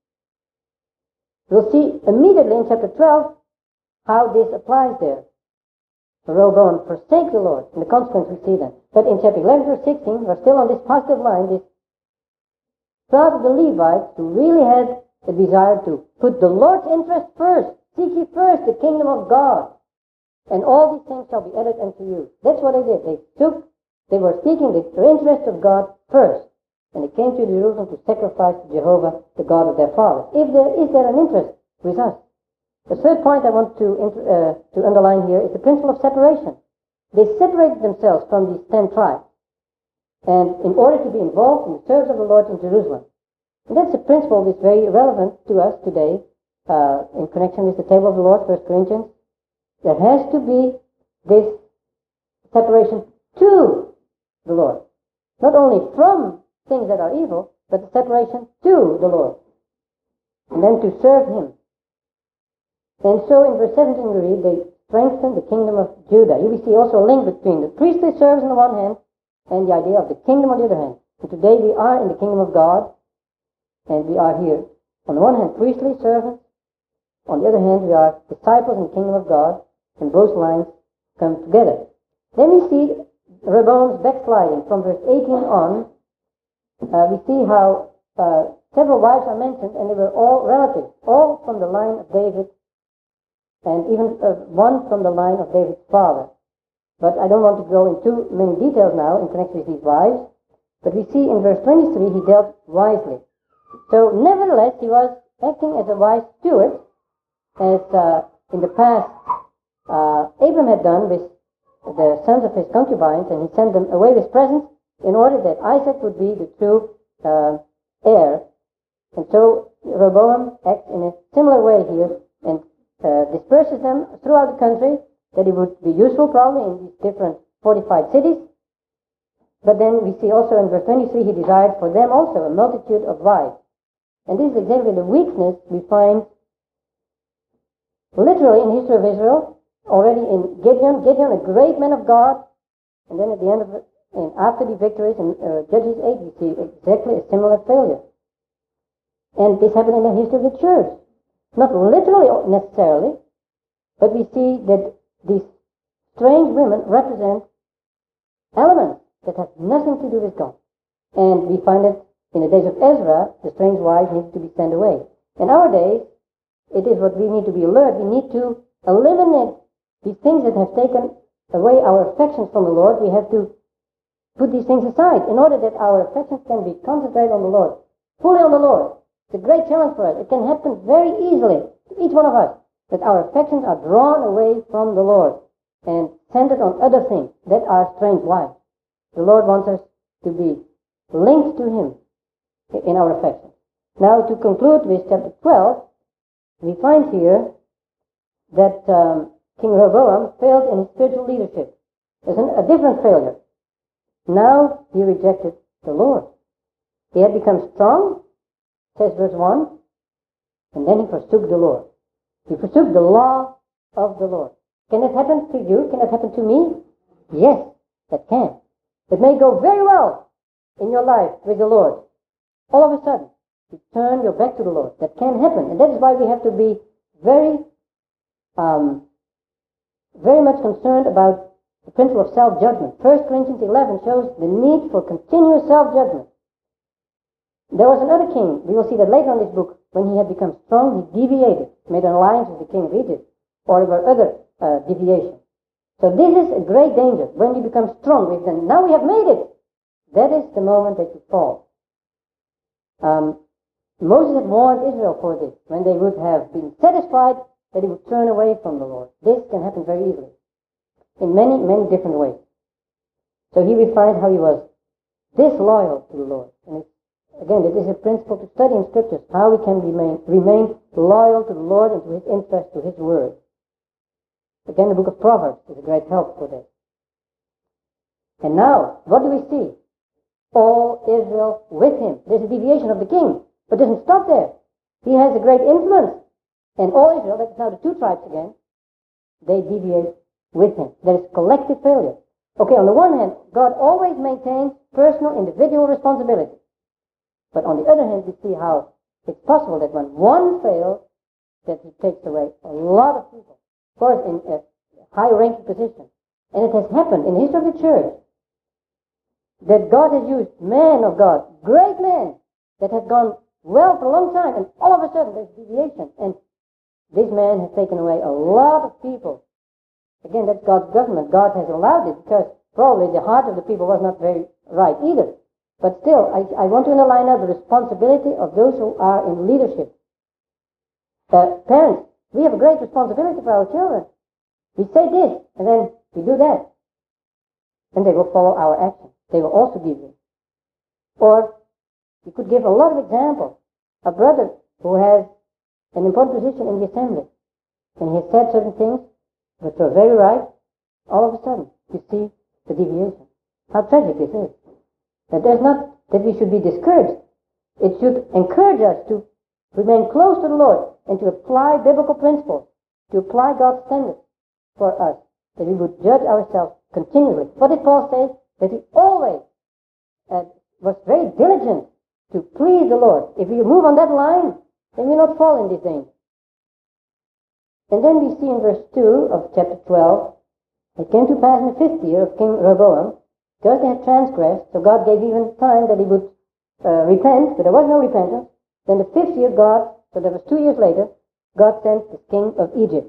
A: We'll see immediately in chapter twelve how this applies there. Rehoboam forsake the Lord, and the consequence we see then. But in chapter eleven, verse sixteen, we're still on this positive line, this thought of the Levites who really had the desire to put the Lord's interest first. Seek ye first the kingdom of God, and all these things shall be added unto you. That's what they did. They took, they were seeking the interest of God first, and they came to Jerusalem to sacrifice to Jehovah, the God of their fathers. If there is there an interest with us? The third point I want to uh, to underline here is the principle of separation. They separated themselves from these ten tribes, and in order to be involved in the service of the Lord in Jerusalem. And that's a principle that's very relevant to us today uh, in connection with the table of the Lord, First Corinthians. There has to be this separation to the Lord. Not only from things that are evil, but the separation to the Lord. And then to serve him. And so in verse seventeen we read, they strengthened the kingdom of Judah. Here we see also a link between the priestly service on the one hand and the idea of the kingdom on the other hand. And today we are in the kingdom of God. And we are here, on the one hand, priestly servants. On the other hand, we are disciples in the kingdom of God. And both lines come together. Then we see Rehoboam's backsliding. From verse eighteen on, uh, we see how uh, several wives are mentioned, and they were all relatives, all from the line of David, and even uh, one from the line of David's father. But I don't want to go into many details now in connection with these wives. But we see in verse twenty-three, he dealt wisely. So, nevertheless, he was acting as a wise steward, as uh, in the past uh, Abram had done with the sons of his concubines, and he sent them away with presents in order that Isaac would be the true uh, heir. And so, Rehoboam acts in a similar way here, and uh, disperses them throughout the country, that he would be useful probably in these different fortified cities. But then we see also in verse twenty-three, he desired for them also a multitude of wives. And this is exactly the weakness we find literally in the history of Israel, already in Gideon. Gideon, a great man of God, and then at the end of it, and after the victories in uh, Judges eight, we see exactly a similar failure. And this happened in the history of the church. Not literally necessarily, but we see that these strange women represent elements that have nothing to do with God. And we find it in the days of Ezra, the strange wives needed to be sent away. In our days, it is what we need to be alert. We need to eliminate these things that have taken away our affections from the Lord, we have to put these things aside in order that our affections can be concentrated on the Lord, fully on the Lord. It's a great challenge for us. It can happen very easily to each one of us that our affections are drawn away from the Lord and centered on other things that are strange. Why? The Lord wants us to be linked to Him in our affections. Now, to conclude with chapter twelve, we find here that um, King Rehoboam failed in his spiritual leadership. There's an, a different failure. Now he rejected the Lord. He had become strong, says verse one, and then he forsook the Lord. He forsook the law of the Lord. Can that happen to you? Can that happen to me? Yes, that can. It may go very well in your life with the Lord. All of a sudden, you turn your back to the Lord. That can happen. And that is why we have to be very, um, very much concerned about the principle of self-judgment. First Corinthians eleven shows the need for continuous self-judgment. There was another king, we will see that later on in this book, when he had become strong, he deviated, made an alliance with the king of Egypt, or there were other uh, deviations. So this is a great danger. When you become strong, we've done, now we have made it. That is the moment that you fall. Um, Moses had warned Israel for this, when they would have been satisfied that he would turn away from the Lord. This can happen very easily, in many, many different ways. So here we find how he was disloyal to the Lord. And it's, again, it is a principle to study in Scriptures, how we can remain, remain loyal to the Lord and to His interest, to His Word. Again, the book of Proverbs is a great help for this. And now, what do we see? All Israel with him. There's a deviation of the king, but it doesn't stop there. He has a great influence. And all Israel, that's now the two tribes again, they deviate with him. There is collective failure. Okay, on the one hand, God always maintains personal, individual responsibility. But on the other hand, we see how it's possible that when one fails, that He takes away a lot of people. Of course, in a high-ranking position. And it has happened in the history of the church that God has used men of God, great men, that have gone well for a long time, and all of a sudden there's deviation. And this man has taken away a lot of people. Again, that's God's government. God has allowed it because probably the heart of the people was not very right either. But still, I, I want to underline now the responsibility of those who are in leadership. Uh, parents, we have a great responsibility for our children. We say this, and then we do that. And they will follow our action. They will also give you. Or, you could give a lot of examples. A brother who has an important position in the assembly, and he has said certain things which are very right, all of a sudden, you see the deviation. How tragic this is. That there's not that we should be discouraged. It should encourage us to remain close to the Lord and to apply biblical principles, to apply God's standards for us, that we would judge ourselves continually. What did Paul say? That he always uh, was very diligent to please the Lord. If we move on that line, then we'll not fall in this danger. And then we see in verse two of chapter twelve, it came to pass in the fifth year of King Rehoboam, because they had transgressed, so God gave even time that he would uh, repent, but there was no repentance. Then the fifth year, God, so that was two years later, God sent the king of Egypt.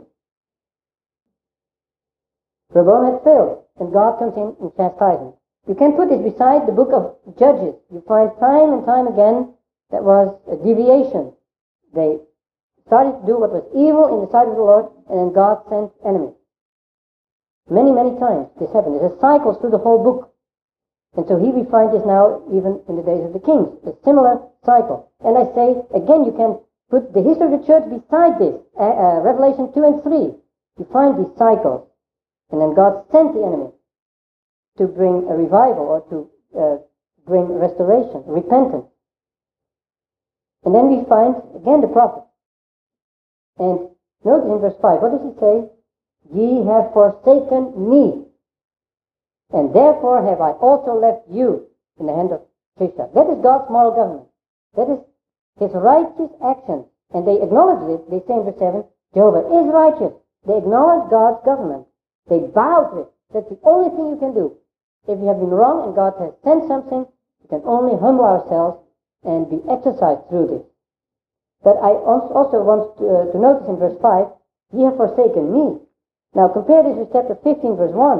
A: Rehoboam had failed, and God comes in and chastises him. You can put this beside the book of Judges. You find time and time again that was a deviation. They started to do what was evil in the sight of the Lord, and then God sent enemies. Many, many times this happened. There's a cycle through the whole book. And so here we find this now even in the days of the kings, a similar cycle. And I say, again, you can put the history of the church beside this, uh, uh, Revelation two and three. You find these cycles. And then God sent the enemy to bring a revival or to uh, bring restoration, repentance. And then we find, again, the prophet. And notice in verse five, what does he say? Ye have forsaken me, and therefore have I also left you in the hand of Shishak. That is God's moral government. That is His righteous action. And they acknowledge this. They say in verse seven, Jehovah is righteous. They acknowledge God's government. They bow to it. That's the only thing you can do. If you have been wrong and God has sent something, we can only humble ourselves and be exercised through this. But I also want to, uh, to notice in verse five, ye have forsaken me. Now compare this with chapter fifteen, verse one.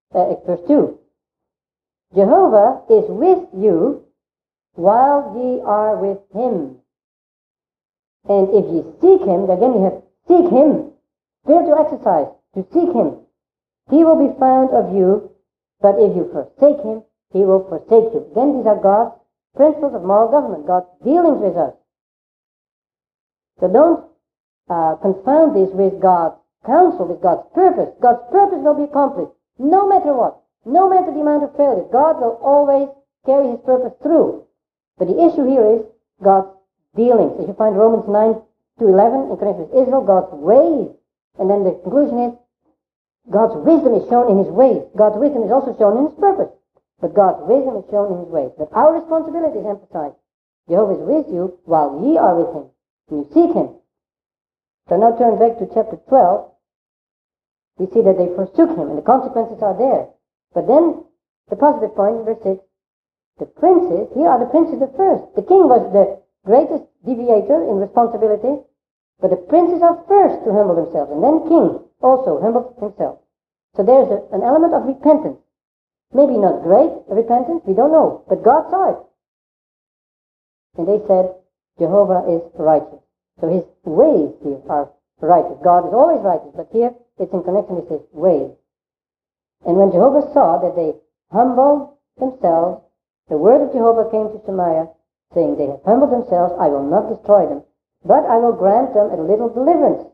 A: uh, verse two. Jehovah is with you while ye are with him. And if ye seek him, again you have seek him, spiritual exercise, to seek him. He will be found of you, but if you forsake him, he will forsake you. Again, these are God's principles of moral government, God's dealings with us. So don't uh, confound this with God's counsel, with God's purpose. God's purpose will be accomplished, no matter what, no matter the amount of failure. God will always carry his purpose through. But the issue here is God's dealings. As you find Romans nine to eleven in connection with Israel, God's ways. And then the conclusion is God's wisdom is shown in his ways. God's wisdom is also shown in his purpose. But God's wisdom is shown in his ways. But our responsibility is emphasized. Jehovah is with you while ye are with him. And you seek him. So now turn back to chapter twelve. We see that they forsook him, and the consequences are there. But then, the positive point in verse six, the princes, here are the princes at first. The king was the greatest deviator in responsibility, but the princes are first to humble themselves, and then king also humbles himself. So there's a, an element of repentance. Maybe not great repentance, we don't know, but God saw it. And they said, Jehovah is righteous. So his ways here are righteous. God is always righteous, but here it's in connection with his ways. And when Jehovah saw that they humbled themselves, the word of Jehovah came to Shemaiah, saying, they have humbled themselves, I will not destroy them, but I will grant them a little deliverance.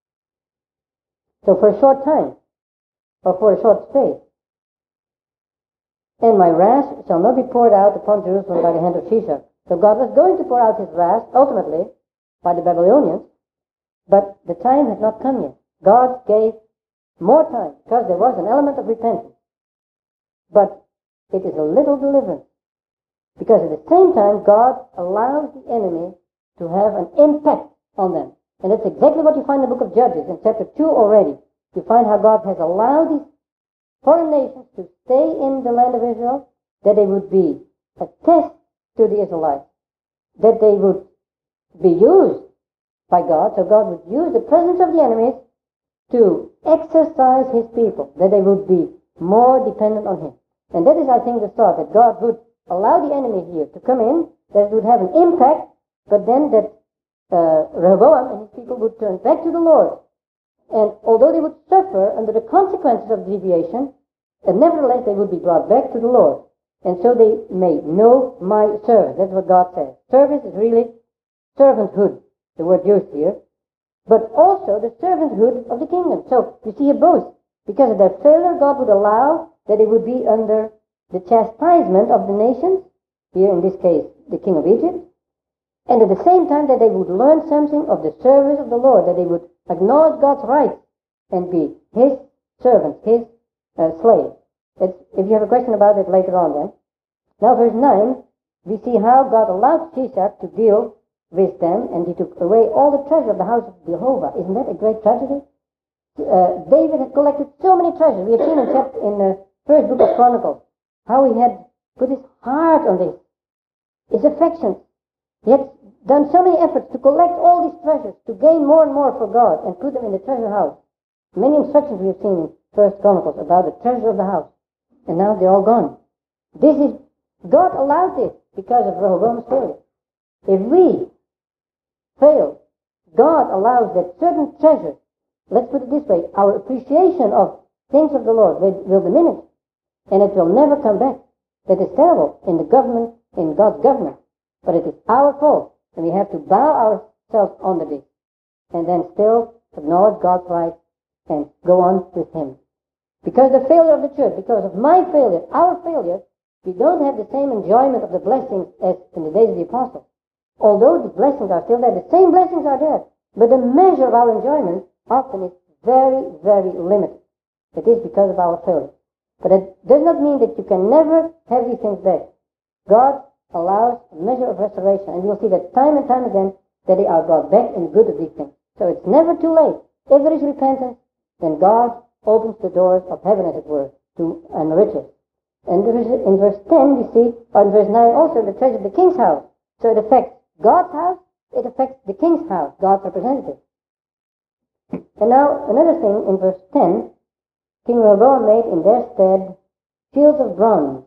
A: So for a short time, or for a short space. And my wrath shall not be poured out upon Jerusalem by the hand of Shishak. So God was going to pour out his wrath, ultimately, by the Babylonians, but the time had not come yet. God gave more time, because there was an element of repentance. But it is a little deliverance. Because at the same time, God allows the enemy to have an impact on them. And that's exactly what you find in the book of Judges, in chapter two already. You find how God has allowed these foreign nations to stay in the land of Israel, that they would be a test to the Israelites, that they would be used by God, so God would use the presence of the enemies to exercise his people, that they would be more dependent on him. And that is, I think, the thought, that God would allow the enemy here to come in, that it would have an impact, but then that uh, Rehoboam and his people would turn back to the Lord. And although they would suffer under the consequences of deviation, and nevertheless they would be brought back to the Lord. And so they may know my service. That's what God says. Service is really servanthood, the word used here, but also the servanthood of the kingdom. So you see here both. Because of their failure, God would allow that they would be under the chastisement of the nations, here in this case the king of Egypt, and at the same time that they would learn something of the service of the Lord, that they would acknowledge God's rights and be his servants, his uh, slaves. It's, if you have a question about it later on then. Now verse nine, we see how God allowed Shishak to deal with them, and he took away all the treasure of the house of Jehovah. Isn't that a great tragedy? Uh, David had collected so many treasures. We have seen in, chapter, in the first book of Chronicles how he had put his heart on this, his affections. He had done so many efforts to collect all these treasures, to gain more and more for God, and put them in the treasure house. Many instructions we have seen in First Chronicles about the treasure of the house, and now they're all gone. This is, God allowed this because of Rehoboam's failure. If we fail, God allows that certain treasures, let's put it this way, our appreciation of things of the Lord will, will diminish, and it will never come back. That is terrible in the government, in God's government. But it is our fault, and we have to bow ourselves under this, and then still acknowledge God's right and go on with him. Because the failure of the church, because of my failure, our failure, we don't have the same enjoyment of the blessings as in the days of the apostles. Although the blessings are still there, the same blessings are there, but the measure of our enjoyment often is very, very limited. It is because of our failure. But it does not mean that you can never have these things back. God allows a measure of restoration, and you'll see that time and time again that they are brought back in good of these things. So it's never too late. If there is repentance, then God opens the doors of heaven, as it were, to and riches. And in verse ten we see, or in verse nine also, the treasure of the king's house. So it affects God's house, it affects the king's house, God's representative. And now another thing in verse ten, King Rehoboam made in their stead shields of bronze.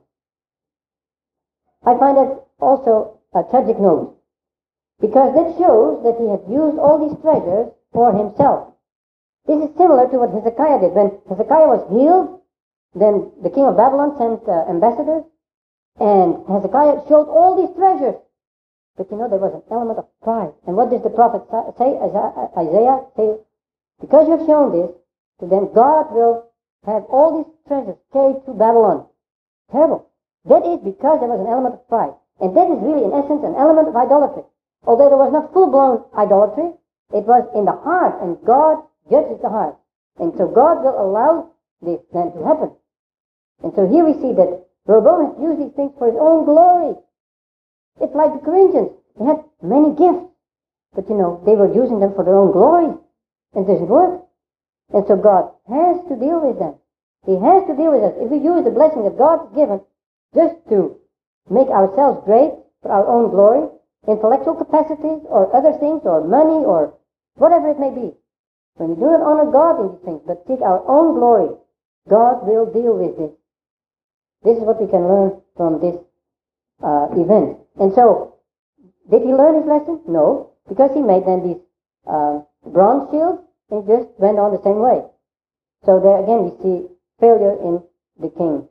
A: I find that also a tragic note, because that shows that he had used all these treasures for himself. This is similar to what Hezekiah did. When Hezekiah was healed, then the king of Babylon sent uh, ambassadors, and Hezekiah showed all these treasures. But you know, there was an element of pride. And what does the prophet say? Isaiah say, because you have shown this, so then God will have all these treasures carried to Babylon. Terrible. That is because there was an element of pride. And that is really, in essence, an element of idolatry. Although there was not full-blown idolatry, it was in the heart, and God judges the heart. And so God will allow this then to happen. And so here we see that Rehoboam has used these things for his own glory. It's like the Corinthians. They had many gifts, but you know, they were using them for their own glory. And it doesn't work. And so God has to deal with them. He has to deal with us. If we use the blessing that God has given just to make ourselves great for our own glory, intellectual capacities or other things or money or whatever it may be, when we do not honor God in these things but seek our own glory, God will deal with this. This is what we can learn from this uh, event. And so, did he learn his lesson? No, because he made then these uh, bronze shields and just went on the same way. So there again we see failure in the king.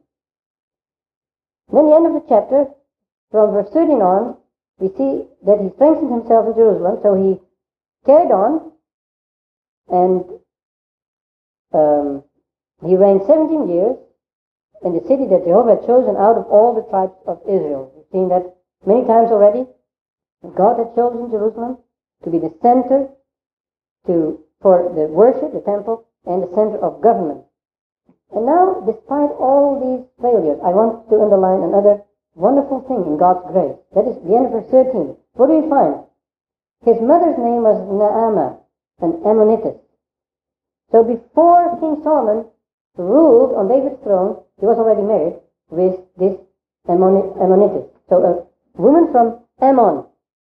A: Then the end of the chapter, from verse thirteen on, we see that he strengthened himself in Jerusalem, so he carried on, and um, he reigned seventeen years in the city that Jehovah had chosen out of all the tribes of Israel. We've seen that many times already. God had chosen Jerusalem to be the center to for the worship, the temple, and the center of government. And now, despite all these failures, I want to underline another wonderful thing in God's grace. That is the end of verse thirteen. What do we find? His mother's name was Naamah, an Ammonitess. So before King Solomon ruled on David's throne, he was already married with this Ammonitess. So a woman from Ammon.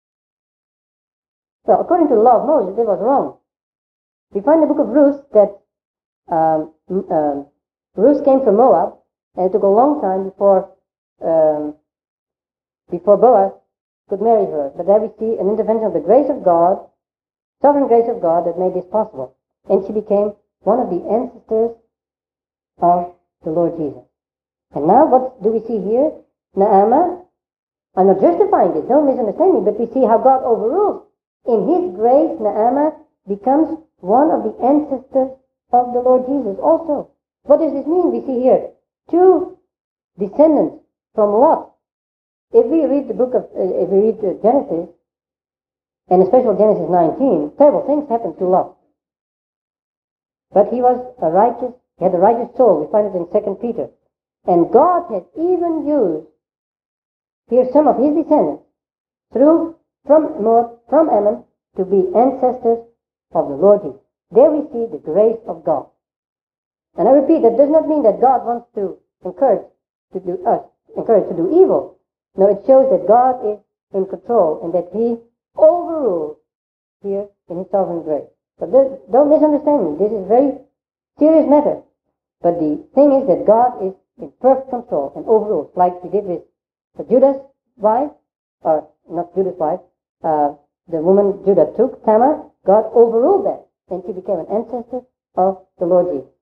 A: Well, according to the law of Moses, it was wrong. We find in the book of Ruth that um, um, Ruth came from Moab, and it took a long time before um, before Boaz could marry her. But there we see an intervention of the grace of God, sovereign grace of God, that made this possible. And she became one of the ancestors of the Lord Jesus. And now what do we see here? Naamah, I'm not justifying this, don't misunderstand me, but we see how God overrules. In His grace, Naamah becomes one of the ancestors of the Lord Jesus also. What does this mean? We see here two descendants from Lot. If we read the book of, uh, if we read uh, Genesis, and especially Genesis nineteen, terrible things happened to Lot. But he was a righteous, he had a righteous soul. We find it in Second Peter. And God has even used here some of his descendants through, from Moab, from Ammon, to be ancestors of the Lord Jesus. There we see the grace of God. And I repeat, that does not mean that God wants to encourage to do us, encourage to do evil. No, it shows that God is in control and that He overrules here in His sovereign grace. So this, don't misunderstand me. This is a very serious matter. But the thing is that God is in perfect control and overrules, like He did with Judah's wife, or not Judah's wife, uh, the woman Judah took, Tamar. God overruled that, and she became an ancestor of the Lord Jesus.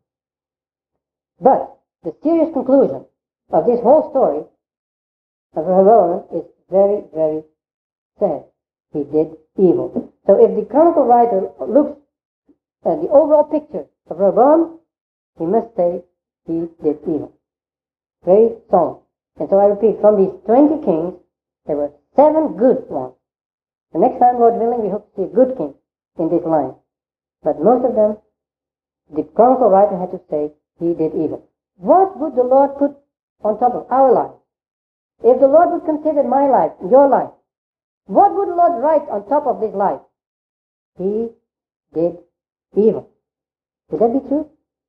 A: But the serious conclusion of this whole story of Rehoboam is very, very sad. He did evil. So if the chronicle writer looks at the overall picture of Rehoboam, he must say he did evil. Very solemn. And so I repeat, from these twenty kings, there were seven good ones. The next time, Lord willing, we hope to see a good king in this line. But most of them, the chronicle writer had to say he did evil. What would the Lord put on top of our life? If the Lord would consider my life, your life, what would the Lord write on top of this life? He did evil. Would that be true?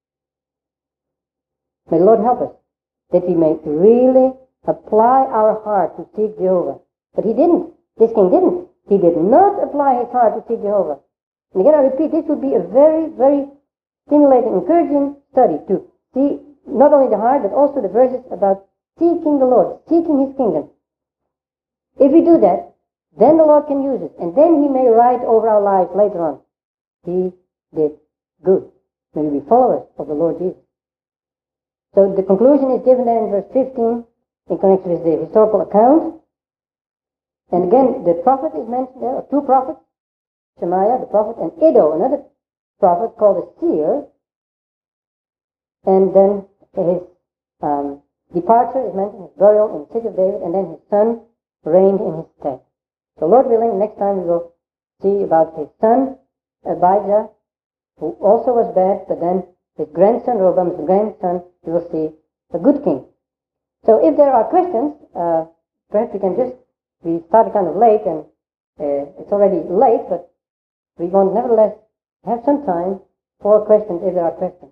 A: May the Lord help us, that we may really apply our heart to seek Jehovah. But he didn't. This king didn't. He did not apply his heart to seek Jehovah. And again, I repeat, this would be a very, very stimulating, encouraging study to see not only the heart, but also the verses about seeking the Lord, seeking His kingdom. If we do that, then the Lord can use it, and then He may write over our lives later on. He did good. May we be followers of the Lord Jesus. So the conclusion is given there in verse fifteen in connection with the historical account. And again, the prophet is mentioned there, or two prophets, Shemaiah, the prophet, and Iddo, another prophet called a seer. And then his um, departure is mentioned, his burial in the city of David, and then his son reigned in his stead. So Lord willing, next time we will see about his son, Abijah, who also was bad, but then his grandson, Rehoboam's grandson, we will see a good king. So if there are questions, uh, perhaps we can just, we started kind of late, and uh, it's already late, but we want nevertheless have some time for questions if there are questions.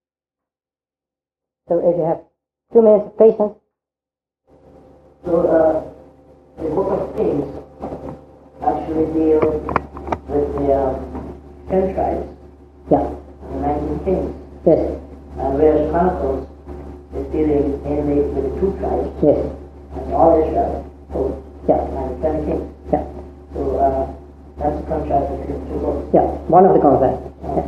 A: So if you have two minutes of patience.
B: So uh, the book of Kings actually deals with the um, ten tribes.
A: Yeah.
B: And the nineteen kings.
A: Yes.
B: And whereas Chronicles is dealing mainly with the two tribes.
A: Yes.
B: And all Israel. So,
A: Yeah.
B: and the ten kings.
A: Yeah.
B: So uh, that's the contrast between the two books.
A: Yeah. One of the contrasts. Yeah.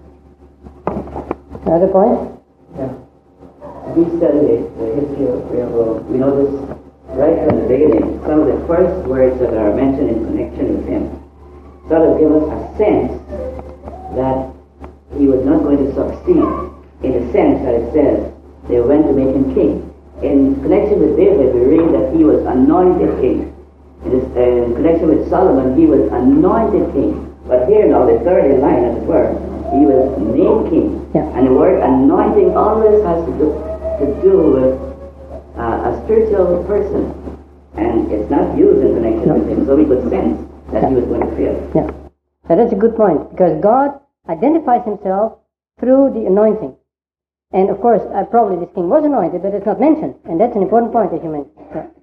A: Another point?
C: Yeah. We studied the history of Rehoboam. We know this right from the beginning. Some of the first words that are mentioned in connection with him sort of give us a sense that he was not going to succeed, in the sense that it says they went to make him king. In connection with David, we read that he was anointed king. In, this, uh, in connection with Solomon, he was anointed king. But here now, the third in line, as it were, he was named king.
A: Yeah.
C: And the word anointing always has to do, to do with uh, a spiritual person. And it's not used in connection
A: No.
C: with him, so we could sense that
A: Yeah.
C: he was going to fail.
A: Yeah. So that's a good point, because God identifies himself through the anointing. And of course, uh, probably this king was anointed, but it's not mentioned. And that's an important point, as you mentioned. Yeah.